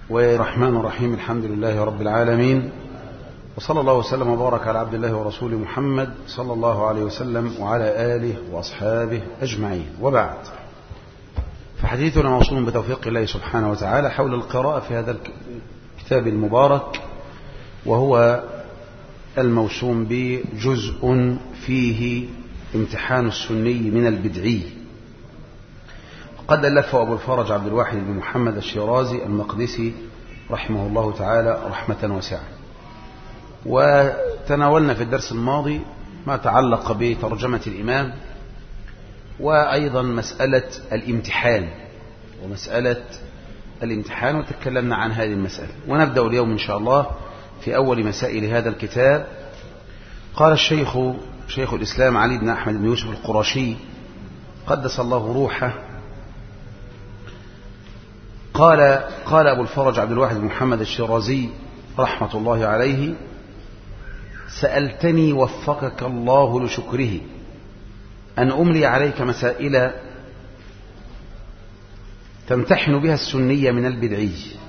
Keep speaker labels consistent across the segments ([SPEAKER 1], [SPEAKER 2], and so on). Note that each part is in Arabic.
[SPEAKER 1] والرحمن الرحيم. الحمد لله رب العالمين، وصلى الله وسلم وبارك على عبد الله ورسوله محمد صلى الله عليه وسلم وعلى آله وأصحابه أجمعين، وبعد. فحديثنا موصول بتوفيق الله سبحانه وتعالى حول القراءة في هذا الكتاب المبارك، وهو الموسوم بجزء فيه امتحان السني من البدعي. قد ألفه أبو الفرج عبد الواحد بن محمد الشيرازي المقدسي رحمه الله تعالى رحمة واسعة. وتناولنا في الدرس الماضي ما تعلق بترجمة الإمام، وأيضا مسألة الامتحان وتكلمنا عن هذه المسألة. ونبدأ اليوم إن شاء الله في أول مسائل هذا الكتاب. قال شيخ الإسلام علي بن أحمد بن يوسف القرشي قدس الله روحه، قال أبو الفرج عبد الواحد بن محمد الشيرازي رحمة الله عليه: سألتني وفقك الله لشكره أن أملي عليك مسائل تمتحن بها السنية من البدعي،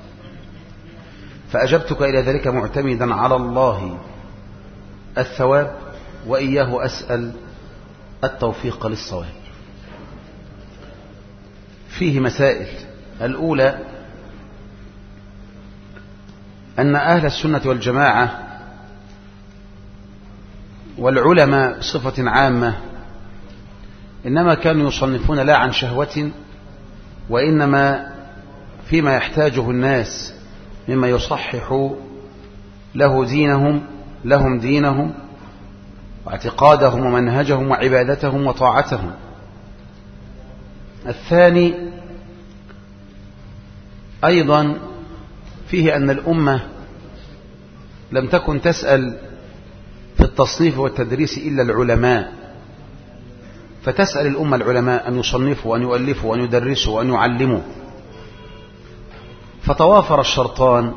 [SPEAKER 1] فأجبتك إلى ذلك معتمدا على الله الثواب، وإياه أسأل التوفيق للصواب. فيه مسائل. الأولى أن أهل السنة والجماعة والعلماء بصفة عامة إنما كانوا يصنفون لا عن شهوة، وإنما فيما يحتاجه الناس مما يصحح لهم دينهم واعتقادهم ومنهجهم وعبادتهم وطاعتهم. الثاني أيضا فيه أن الأمة لم تكن تسأل في التصنيف والتدريس إلا العلماء، فتسأل الأمة العلماء أن يصنفوا وأن يؤلفوا وأن يدرسوا وأن يعلموا. فتوافر الشرطان.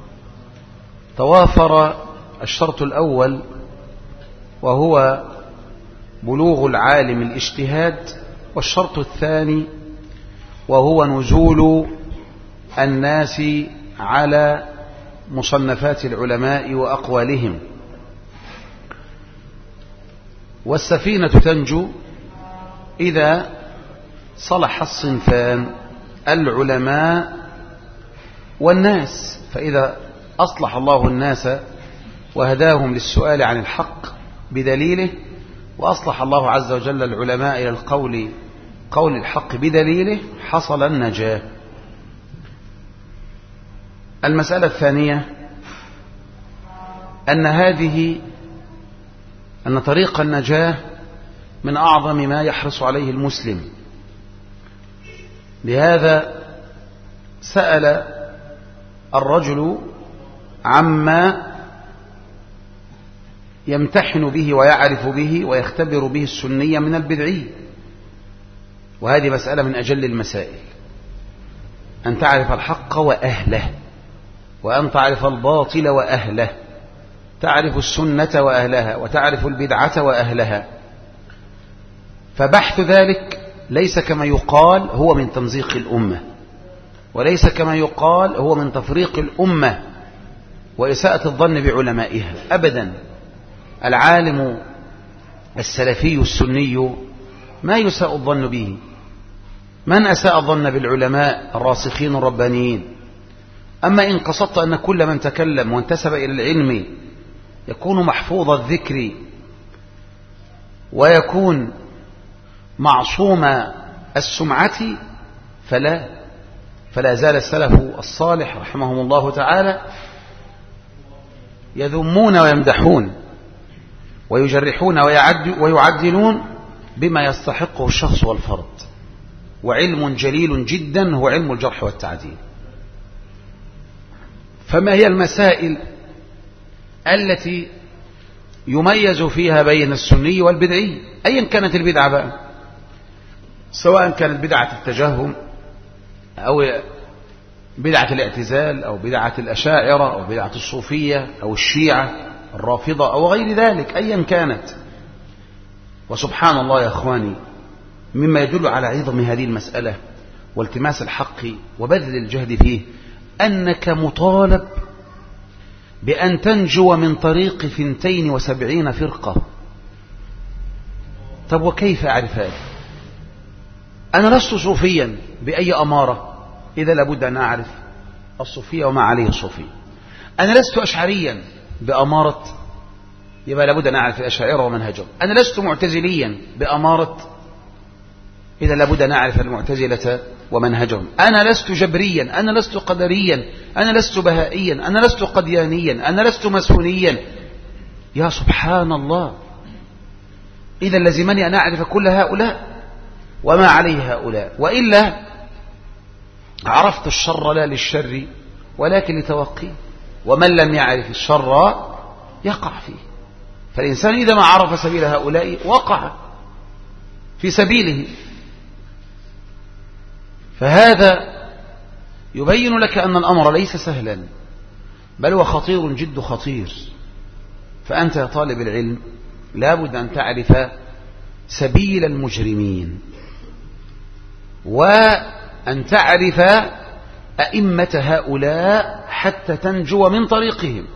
[SPEAKER 1] توافر الشرط الأول وهو بلوغ العالم الاجتهاد، والشرط الثاني وهو نزول الناس على مصنفات العلماء وأقوالهم. والسفينة تنجو إذا صلح الصنفان العلماء والناس، فإذا أصلح الله الناس وهداهم للسؤال عن الحق بدليله، وأصلح الله عز وجل العلماء إلى قول الحق بدليله، حصل النجاة. المسألة الثانية أن طريق النجاة من أعظم ما يحرص عليه المسلم. لهذا سأل الرجل عما يمتحن به ويعرف به ويختبر به السنية من البدعي، وهذه مسألة من أجل المسائل، أن تعرف الحق وأهله، وأن تعرف الباطل وأهله، تعرف السنة وأهلها، وتعرف البدعة وأهلها. فبحث ذلك ليس كما يقال هو من تمزيق الأمة، وليس كما يقال هو من تفريق الأمة وإساءة الظن بعلمائها أبدا. العالم السلفي السني ما يساء الظن به. من أساء الظن بالعلماء الراسخين الربانيين؟ أما إن قصدت أن كل من تكلم وانتسب إلى العلم يكون محفوظ الذكر ويكون معصوم السمعة، فلا زال السلف الصالح رحمهم الله تعالى يذمون ويمدحون ويجرحون ويعدلون بما يستحقه الشخص والفرد. وعلم جليل جدا هو علم الجرح والتعديل. فما هي المسائل التي يميز فيها بين السني والبدعي أيا كانت البدعة بقى، سواء كانت بدعة التجهم أو بدعة الاعتزال أو بدعة الأشاعرة أو بدعة الصوفية أو الشيعة الرافضة أو غير ذلك، أيا كانت. وسبحان الله يا أخواني، مما يدل على عظم هذه المسألة والتماس الحق وبذل الجهد فيه أنك مطالب بأن تنجو من طريق 72 فرقة. طب وكيف أعرف هذا؟ أنا لست صوفيا بأي أمارة، إذا لابد أن أعرف الصوفية وما عليه الصوفية. أنا لست أشعريا بأمارة، يبقى لابد أن أعرف الأشاعرة ومنهجهم. أنا لست معتزليا بأمارة، إذا لابد أن أعرف المعتزلة ومنهجهم. أنا لست جبريا، أنا لست قدريا، أنا لست بهائيا، أنا لست قديانيا، أنا لست مسونيا. يا سبحان الله، إذا لزمني أن أعرف كل هؤلاء وما عليه هؤلاء، وإلا عرفت الشر لا للشر ولكن لتوقيه، ومن لم يعرف الشر يقع فيه. فالإنسان إذا ما عرف سبيل هؤلاء وقع في سبيله. فهذا يبين لك أن الأمر ليس سهلا، بل هو خطير جد خطير. فأنت يا طالب العلم لابد أن تعرف سبيل المجرمين، وأن تعرف أئمة هؤلاء حتى تنجو من طريقهم.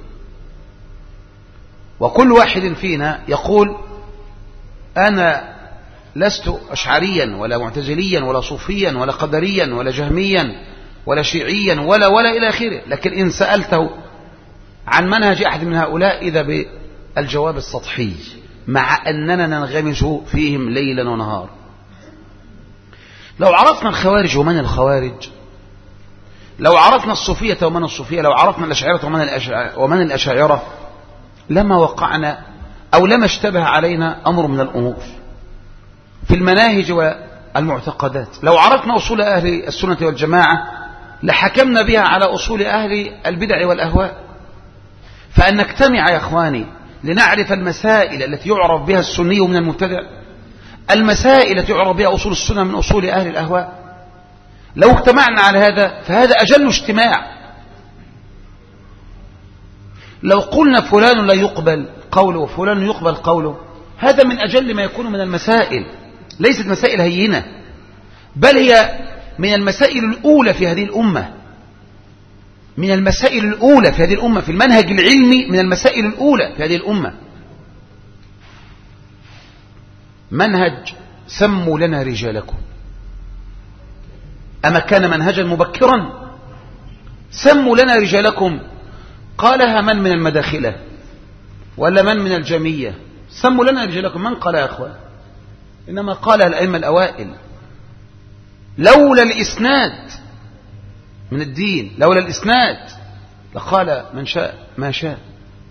[SPEAKER 1] وكل واحد فينا يقول أنا لست أشعريا ولا معتزليا ولا صوفيا ولا قدريا ولا جهميا ولا شيعيا ولا إلى آخره، لكن إن سألته عن منهج أحد من هؤلاء إذا بالجواب السطحي، مع أننا ننغمس فيهم ليلا ونهار. لو عرفنا الخوارج ومن الخوارج، لو عرفنا الصوفية ومن الصوفية، لو عرفنا الأشاعرة ومن الأشاعرة، لما وقعنا أو لما اشتبه علينا أمر من الأمور في المناهج والمعتقدات. لو عرفنا أصول أهل السنة والجماعة لحكمنا بها على أصول أهل البدع والأهواء. فأن نجتمع يا أخواني لنعرف المسائل التي يعرف بها السني من المبتدع، المسائل التي يعرف بها أصول السنة من أصول أهل الأهواء. لو اجتمعنا على هذا فهذا أجل اجتماع. لو قلنا فلان لا يقبل قوله وفلان يقبل قوله، هذا من أجل ما يكون من المسائل، ليست مسائل هينة، بل هي من المسائل الأولى في هذه الأمة، من المسائل الأولى في هذه الأمة، في المنهج العلمي من المسائل الأولى في هذه الأمة. منهج سموا لنا رجالكم، أما كان منهجا مبكرا؟ سموا لنا رجالكم قالها من من المداخلة ولا من من الجمية؟ سموا لنا رجالكم، من قال يا أخوان؟ إنما قالها الأئمة الأوائل. لولا الإسناد من الدين، لولا الإسناد لقال من شاء ما شاء.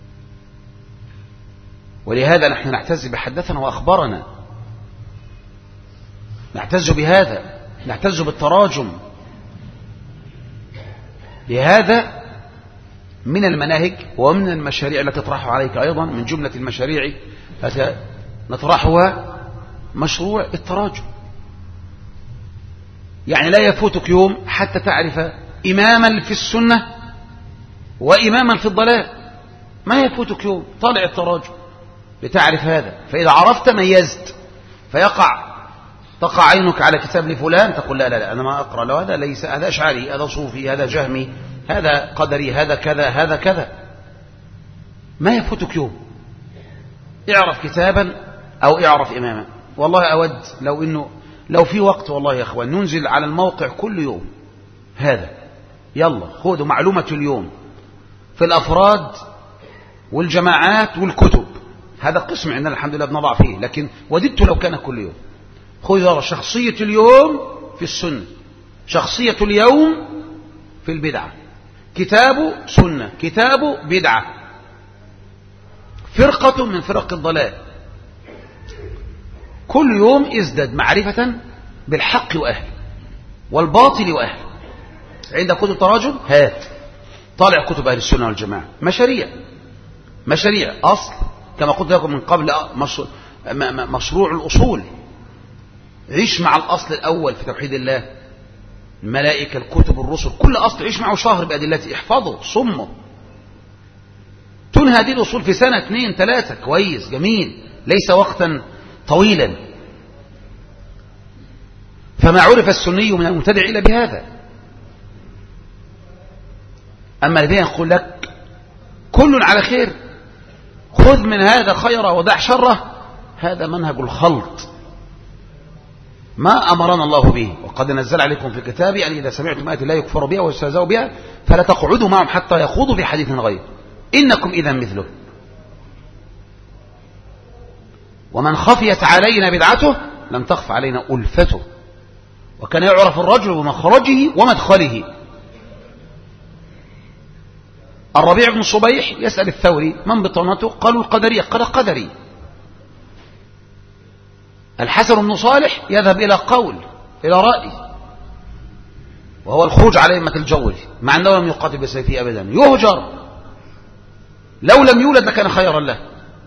[SPEAKER 1] ولهذا نحن نعتز بحدثنا وأخبرنا، نعتز بهذا، نعتز بالتراجم. لهذا من المناهج ومن المشاريع التي تطرح عليك أيضا، من جملة المشاريع التي نطرحها مشروع التراجم. يعني لا يفوتك يوم حتى تعرف إماما في السنة وإماما في الضلال، ما يفوتك يوم طالع التراجم لتعرف هذا. فإذا عرفت ميزت، تقع عينك على كتاب لفلان تقول لا لا لا أنا ما أقرأ له، هذا ليس، هذا أشعري، هذا صوفي، هذا جهمي، هذا قدري، هذا كذا، هذا كذا. ما يفوتك يوم، اعرف كتابا أو اعرف إماما. والله أود لو في وقت والله يا أخوان ننزل على الموقع كل يوم هذا، يلا خذوا معلومة اليوم في الأفراد والجماعات والكتب. هذا قسم عندنا الحمد لله بنضع فيه، لكن وددت لو كان كل يوم. خذ شخصية اليوم في السنة، شخصية اليوم في البدعة، كتاب سنة، كتاب بدعة، فرقة من فرق الضلال. كل يوم ازدد معرفة بالحق وأهله والباطل وأهله. عند كتب تراجم هات طالع كتب أهل السنة والجماعة، مشاريع أصل كما قلت لكم من قبل، مشروع الأصول. عيش مع الأصل الأول في توحيد الله، الملائكة، الكتب، الرسل، كل أصل عيش معه شهر بأدلته، احفظه صمه. تنهى هذه الأصول في سنة 2 3 كويس جميل، ليس وقتا طويلا. فما عرف السني من المبتدع إلا بهذا. أما الذين يقول لك كل على خير، خذ من هذا خيره ودع شره، هذا منهج الخلط، ما أمرنا الله به. وقد نزل عليكم في الكتاب أن إذا سمعتم آيات لا يكفر بها ويستهزأ بها فلا تقعدوا معهم حتى يخوضوا في حديث غيره إنكم إذا مثله. ومن خفيت علينا بدعته لم تخف علينا ألفته. وكان يعرف الرجل بمخرجه ومدخله. الربيع بن صبيح يسأل الثوري من بطانته؟ قالوا القدرية. قال قدري. الحسن بن صالح يذهب إلى قول، إلى رأي، وهو الخروج على أئمة الجور، مع أنه لم يقاتل بسيفه أبدا، يهجر، لو لم يولد لكان خيرا له.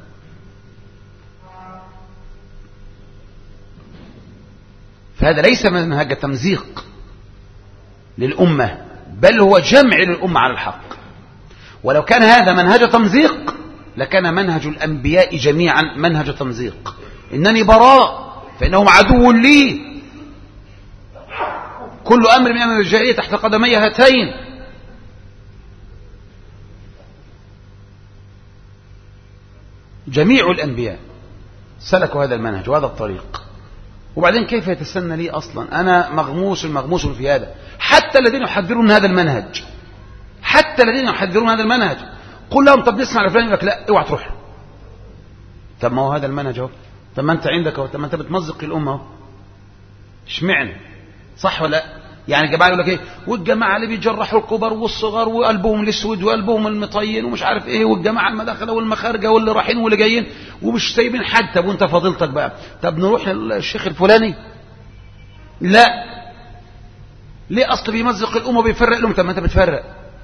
[SPEAKER 1] فهذا ليس منهج تمزيق للأمة، بل هو جمع للأمة على الحق. ولو كان هذا منهج تمزيق لكان منهج الأنبياء جميعا منهج تمزيق. إنني براء فإنهم عدو لي، كل أمر من أمر الجاهلية تحت قدمي هاتين. جميع الأنبياء سلكوا هذا المنهج وهذا الطريق. وبعدين كيف يتسنى لي أصلا؟ أنا مغموس في هذا. حتى الذين يحذرون هذا المنهج، حتى الذين يحذرون هذا المنهج، قل لهم طب نسمع لفلان، يقول لك لا اوعى تروح. طب ما هو هذا المنهج اهو، طب ما انت عندك اهو، طب ما انت بتمزق الامه اهو، اشمعنى؟ صح ولا لا؟ يعني الجماعه يقول لك ايه، والجماعه اللي بيجرحوا الكبر والصغار وقلبهم الاسود وقلبهم المطين ومش عارف ايه، والجماعه المداخله والمخارجه واللي رايحين واللي جايين ومش سايبين حد. طب وانت فضيلتك بقى، طب نروح للشيخ الفلاني؟ لا، ليه؟ اصل بيمزق الامه وبيفرق الامه. طب ما انت بتفرق.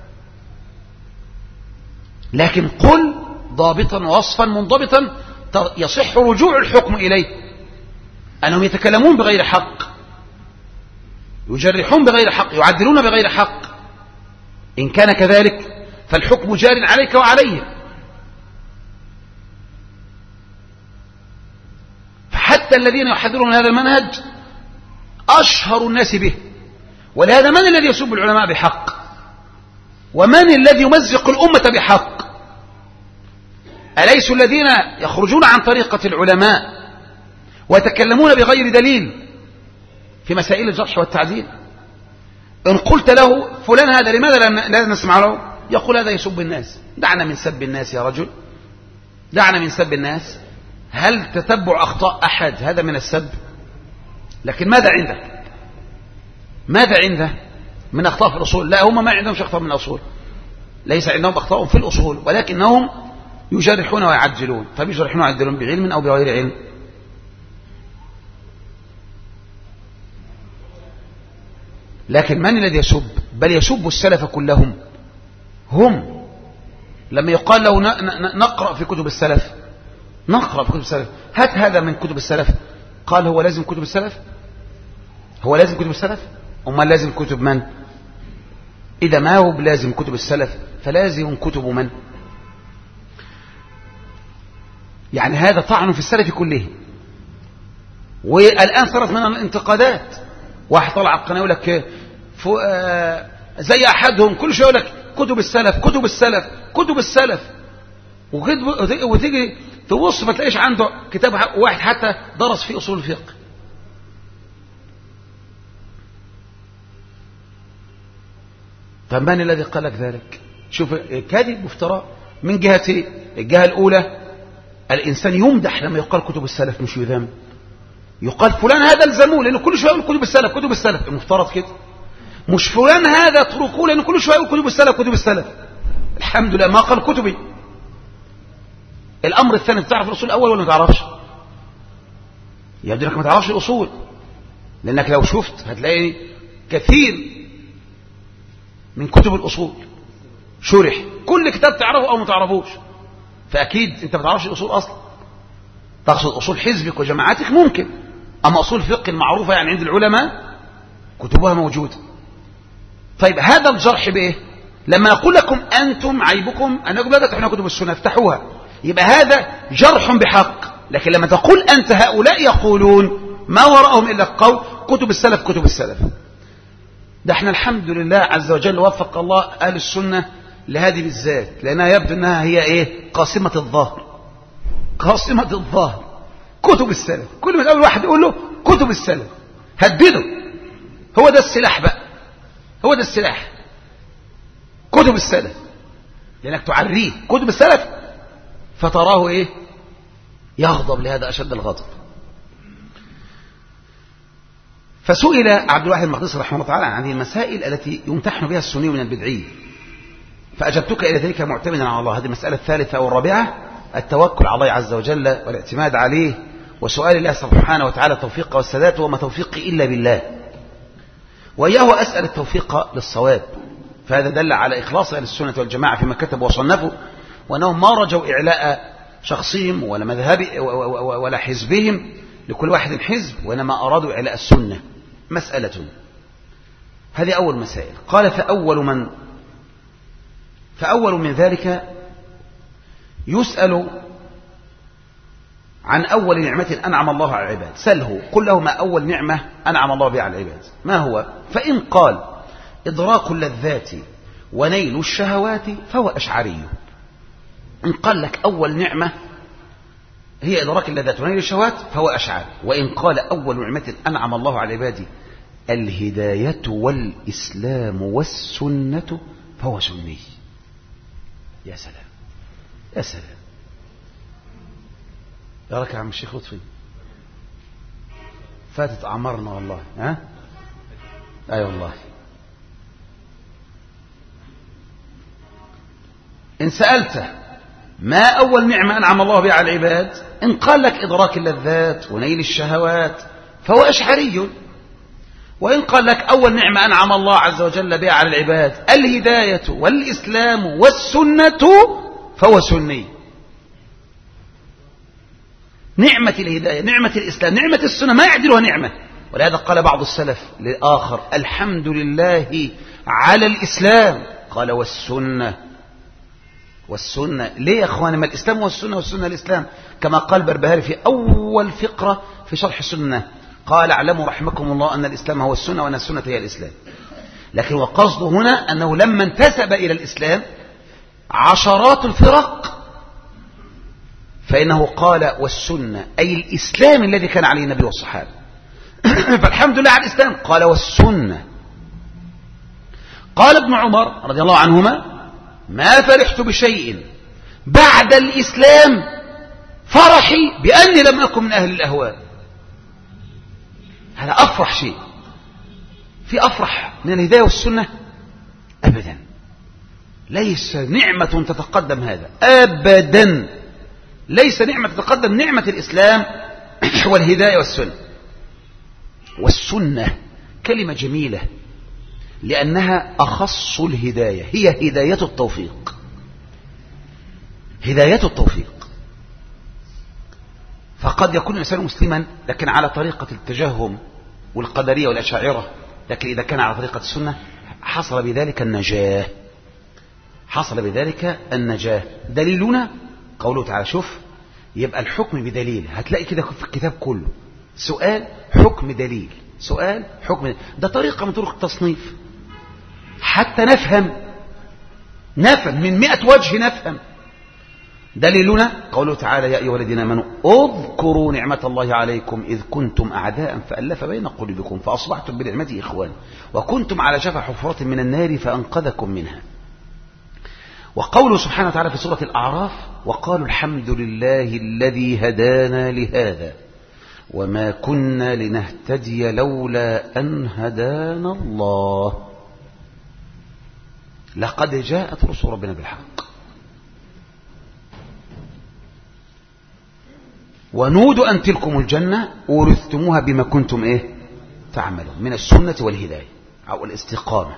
[SPEAKER 1] لكن قل ضابطا ووصفا منضبطا يصح رجوع الحكم إليه. أنهم يتكلمون بغير حق، يجرحون بغير حق، يعدلون بغير حق. إن كان كذلك فالحكم جار عليك وعليه. فحتى الذين يحذرون هذا المنهج أشهر الناس به. ولهذا من الذي يسب العلماء بحق؟ ومن الذي يمزق الأمة بحق؟ أليسوا الذين يخرجون عن طريقة العلماء ويتكلمون بغير دليل في مسائل الجرح والتعديل؟ إن قلت له فلان هذا لماذا لا نسمع له؟ يقول هذا يسب الناس. دعنا من سب الناس يا رجل، دعنا من سب الناس. هل تتبع أخطاء أحد هذا من السب؟ لكن ماذا عنده؟ ماذا عنده من أخطاء في الأصول؟ لا، هم ما عندهم أخطاء من الأصول، ليس عندهم أخطاء في الأصول، ولكنهم يجرحون ويعدلون. فبيجرحون ويعدلون بعلم أو بغير علم. لكن من الذي يسب؟ بل يسب السلف كلهم. هم لما يقال له نقرأ في كتب السلف، نقرأ في كتب السلف، هات هذا من كتب السلف، قال هو لازم كتب السلف؟ هو لازم كتب السلف؟ أما لازم كتب من؟ إذا ما هو بلازم كتب السلف فلازم كتب من؟ يعني هذا طعن في السلف كله. والآن صارت من الانتقادات. واحد طلع على القناة يقول لك زي أحدهم كل شيء يقول لك كتب السلف كتب السلف كتب السلف، وتيجي تبص ما تلاقيش عنده كتاب واحد حتى درس في أصول الفقه. طب من الذي قال لك ذلك؟ شوف كذب وافتراء من جهتين. الجهة الأولى الإنسان يمدح لما يقال كتب السلف مش يذم. يقال فلان هذا الزموه لأنه كل شوية يقول كتب السلف كتب السلف، المفترض كده. مش فلان هذا اتركوه لأنه كل شوية يقول كتب السلف كتب السلف. الحمد لله ما قال كتبي. الأمر الثاني، تعرف الأصول الأول ولا ما تعرفش؟ يبدو لك ما تعرفش الأصول، لأنك لو شفت هتلاقي كثير من كتب الأصول شرح، كل كتاب تعرفه أو ما تعرفوش. فأكيد أنت ما تعرفش الأصول أصلا. تقصد أصول حزبك وجماعاتك ممكن، أما أصول الفقه المعروفة يعني عند العلماء كتبها موجودة. طيب هذا الجرح بإيه؟ لما نقول لكم أنتم عيبكم أنكم لا تفتحون كتب السنة افتحوها، يبقى هذا جرح بحق. لكن لما تقول أنت هؤلاء يقولون ما وراءهم إلا القول كتب السلف كتب السلف، ده احنا الحمد لله عز وجل وفق الله أهل السنة لهذه بالذات، لأنها يبدو أنها هي إيه؟ قاسمة الظهر. قاسمة الظهر كتب السلف، كل ما تقابل واحد يقول له كتب السلف هدده. هو ده السلاح بقى، هو ده السلاح، كتب السلف، لأنك تعريه كتب السلف فتراه إيه؟ يغضب لهذا أشد الغضب. فسئل عبد الواحد المقدسي رحمه الله تعالى عن هذه المسائل التي يمتحن بها السني من البدعي، فأجبتك إلى ذلك معتمدا على الله. هذه المسألة الثالثة والرابعة: التوكل على الله عز وجل والاعتماد عليه، وسؤال الله سبحانه وتعالى التوفيق والسداد، وما توفيقي إلا بالله. وإياه أسأل التوفيق للصواب، فهذا دل على إخلاص أهل السنة والجماعة فيما كتبوا وصنفوا، وأنهم ما رجوا إعلاء شخصهم ولا مذهب ولا حزبهم، لكل واحد حزب، وإنما أرادوا إعلاء السنة. مسألة هذه أول مسائل. قال: فأول من ذلك يسأل عن أول نعمة أنعم الله على العباد. سله، قل له: ما أول نعمة أنعم الله بها على العباد؟ ما هو؟ فإن قال: إدراك اللذات ونيل الشهوات، فهو أشعري. إن قال لك أول نعمة هي إدراك اللذات ونيل الشهوات فهو أشعري. وإن قال: أول نعمة أنعم الله على العباد الهداية والإسلام والسنة، فهو سني. يا سلام يا سلام. يا رك يا عم الشيخ لطفي، فاتت أعمارنا والله. ها أي والله. إن سألته ما أول نعمة أنعم الله بها على العباد، إن قال لك إدراك اللذات ونيل الشهوات فهو أشعري. وإن قال لك أول نعمة أنعم الله عز وجل بها على العباد الهداية والإسلام والسنة، فهو سني. نعمة الهداية، نعمة الإسلام، نعمة السنة ما يعدلها نعمة. ولهذا قال بعض السلف للآخر: الحمد لله على الإسلام. قال: والسنة. والسنة ليه يا أخواني؟ ما الإسلام والسنة والسنة الإسلام، كما قال بربهاري في أول فقرة في شرح السنة، قال: اعلموا رحمكم الله أن الإسلام هو السنة وأن السنة هي الإسلام. لكن وقصده هنا أنه لما انتسب إلى الإسلام عشرات الفرق، فإنه قال: والسنة، أي الإسلام الذي كان عليه النبي والصحابة. فالحمد لله على الإسلام. قال: والسنة. قال ابن عمر رضي الله عنهما: ما فرحت بشيء بعد الإسلام فرحي بأني لم أكن من أهل الأهواء. هذا أفرح شيء. في أفرح من الهداية والسنة؟ أبدا. ليس نعمة تتقدم هذا أبدا. ليس نعمة تتقدم نعمة الإسلام والهداية والسنة. والسنة كلمة جميلة لأنها أخص الهداية، هي هداية التوفيق. هداية التوفيق. فقد يكون الإنسان مسلما لكن على طريقة التجهم والقدرية والأشاعرة، لكن إذا كان على طريقة السنة حصل بذلك النجاة. حصل بذلك النجاة. دليلنا قوله تعالى. شوف، يبقى الحكم بدليل. هتلاقي كده في الكتاب كله سؤال حكم دليل، سؤال حكم دليل. ده طريقة من طرق التصنيف حتى نفهم من 100 وجه نفهم. دليلنا قوله تعالى: يا أيها الذين آمنوا اذكروا نعمة الله عليكم إذ كنتم أعداء فألف بين قلوبكم فأصبحتم بنعمته إخوانا وكنتم على شفا حفرة من النار فأنقذكم منها. وقوله سبحانه وتعالى في سورة الأعراف: وقالوا الحمد لله الذي هدانا لهذا وما كنا لنهتدي لولا أن هدانا الله لقد جاءت رسل ربنا بالحق ونودوا أن تلكم الجنة ورثتموها بما كنتم تعملون من السنة والهداية أو الاستقامة.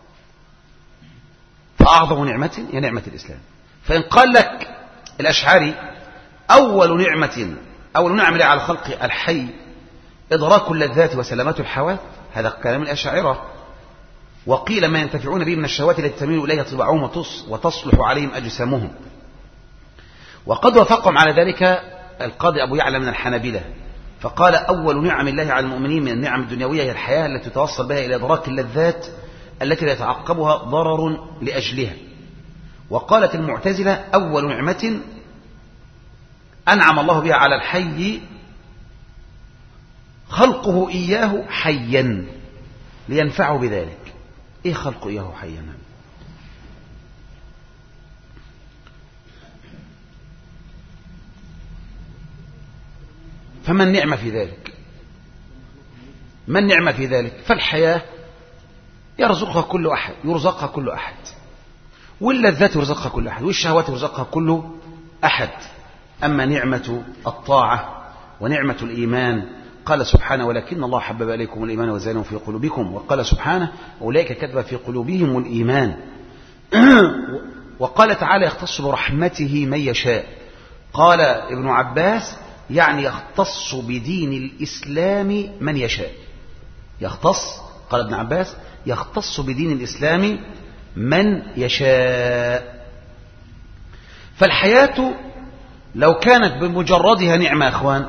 [SPEAKER 1] فأعظم نعمة هي نعمة الإسلام. فإن قال لك الأشعري: أول نعمة على الخلق الحي إدراك اللذات وسلامات الحواس، هذا كلام الأشاعرة. وقيل: ما ينتفعون به من الشهوات التي تميل إليها طباعهم وتصلح عليهم أجسامهم. وقد وافقهم على ذلك القاضي أبو يعلى من الحنابلة، فقال: أول نعم الله على المؤمنين من النعم الدنيوية هي الحياة التي توصل بها إلى إدراك اللذات التي لا يتعقبها ضرر لأجلها. وقالت المعتزلة أول نعمة أنعم الله بها على الحي خلقه إياه حيا لينفعه بذلك. إيه خلقه إياه حيا؟ فما النعمة في ذلك؟ ما النعمة في ذلك؟ فالحياة يرزقها كل أحد، يرزقها كل أحد، واللذات يرزقها كل أحد، والشهوات يرزقها كل أحد. أما نعمة الطاعة ونعمة الإيمان قال سبحانه ولكن الله حبب إليكم الإيمان وزينه في قلوبكم. وقال سبحانه أولئك كتب في قلوبهم الإيمان. وقال تعالى يختص برحمته من يشاء. قال ابن عباس يعني يختص بدين الإسلام من يشاء. يختص، قال ابن عباس يختص بدين الإسلام من يشاء. فالحياة لو كانت بمجردها نعمة أخوان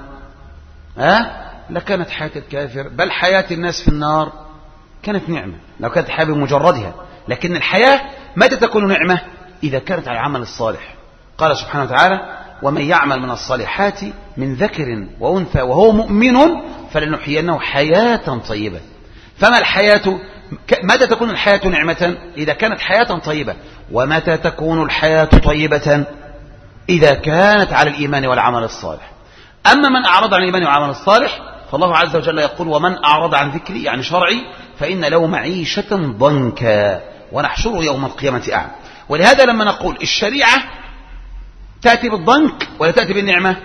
[SPEAKER 1] لكانت حياة الكافر بل حياة الناس في النار كانت نعمة لو كانت حياة بمجردها. لكن الحياة متى تكون نعمة؟ إذا كانت على العمل الصالح. قال سبحانه وتعالى ومن يعمل من الصالحات من ذكر وأنثى وهو مؤمن فلنحيينه حياة طيبة. فما الحياة؟ متى تكون الحياة نعمة؟ إذا كانت حياة طيبة. ومتى تكون الحياة طيبة؟ إذا كانت على الإيمان والعمل الصالح. أما من أعرض عن الإيمان والعمل الصالح فالله عز وجل يقول ومن أعرض عن ذكري يعني شرعي فإن له معيشة ضنكا ونحشره يوم القيامة أعمى. ولهذا لما نقول الشريعة تأتي بالضنك ولا تأتي بالنعمة؟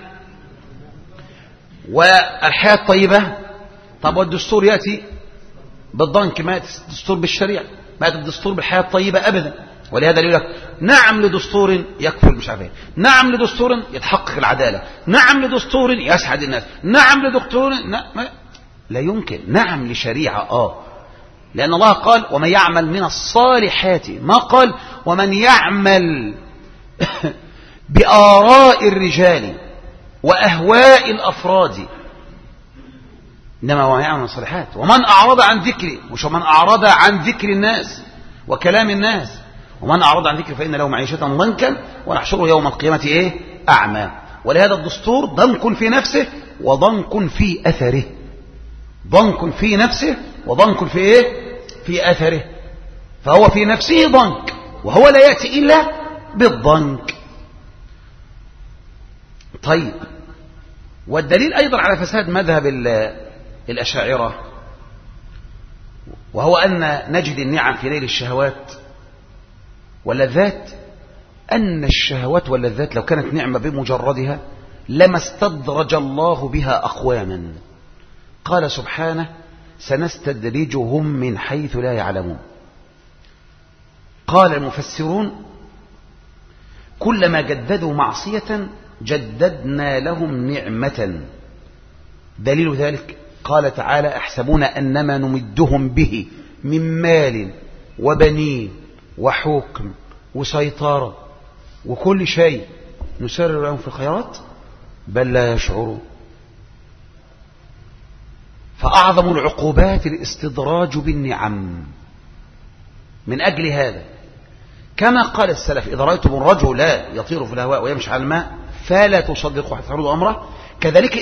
[SPEAKER 1] والحياة الطيبة. طب والدستور يأتي بالضنك، ما يأتي الدستور بالشريعة، ما يأتي الدستور بالحياة الطيبة أبدا. ولهذا يقول لك نعم لدستور يكفل مش عارف ايه، نعم لدستور يتحقق العدالة، نعم لدستور يسعد الناس، نعم لدستور لا يمكن. نعم لشريعة لأن الله قال ومن يعمل من الصالحات، ما قال ومن يعمل بآراء الرجال وأهواء الأفراد، إنما هو يعمل من الصالحات. ومن أعرض عن ذكري، مش ومن أعرض عن ذكر الناس وكلام الناس، ومن أعرض عن ذكر فإن له معيشة ضنكا ونحشره يوم القيامة أعمى. ولهذا الدستور ضنك في نفسه وضنك في أثره. ضنك في نفسه وضنك في في أثره. فهو في نفسه ضنك وهو لا يأتي إلا بالضنك. طيب، والدليل أيضا على فساد مذهب الأشاعرة وهو أن نجد النعم في نيل الشهوات واللذات، أن الشهوات واللذات لو كانت نعمة بمجردها لما استدرج الله بها أقواما. قال سبحانه سنستدرجهم من حيث لا يعلمون. قال المفسرون كلما جددوا معصية جددنا لهم نعمة. دليل ذلك قال تعالى أحسبون أنما نمدهم به من مال وبنين وحكم وسيطرة وكل شيء نسارع لهم في الخيرات بل لا يشعرون. فأعظم العقوبات الاستدراج بالنعم. من أجل هذا كما قال السلف إذا رأيتم الرجل لا يطير في الهواء ويمشي على الماء فلا تصدقوا حتى تعرضوا أمره، كذلك